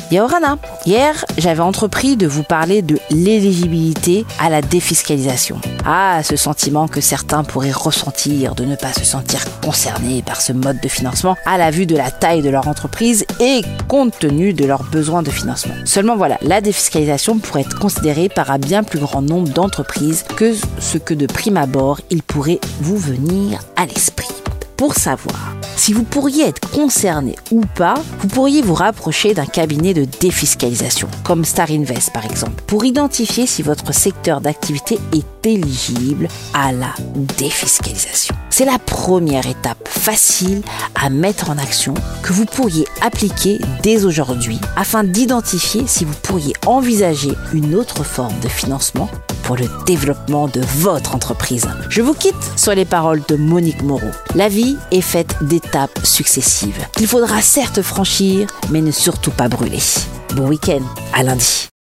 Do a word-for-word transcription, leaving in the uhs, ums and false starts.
Yorana, hier, j'avais entrepris de vous parler de l'éligibilité à la défiscalisation. Ah, ce sentiment que certains pourraient ressentir de ne pas se sentir concernés par ce mode de financement à la vue de la taille de leur entreprise et compte tenu de leurs besoins de financement. Seulement voilà, la défiscalisation pourrait être considérée par un bien plus grand nombre d'entreprises que ce que de prime abord il pourrait vous venir à l'esprit. Pour savoir si vous pourriez être concerné ou pas, vous pourriez vous rapprocher d'un cabinet de défiscalisation, comme Star Invest par exemple, pour identifier si votre secteur d'activité est éligible à la défiscalisation. C'est la première étape facile à mettre en action que vous pourriez appliquer dès aujourd'hui afin d'identifier si vous pourriez envisager une autre forme de financement pour le développement de votre entreprise. Je vous quitte sur les paroles de Monique Moreau. La vie est faite d'étapes successives qu'il faudra certes franchir, mais ne surtout pas brûler. Bon week-end, à lundi.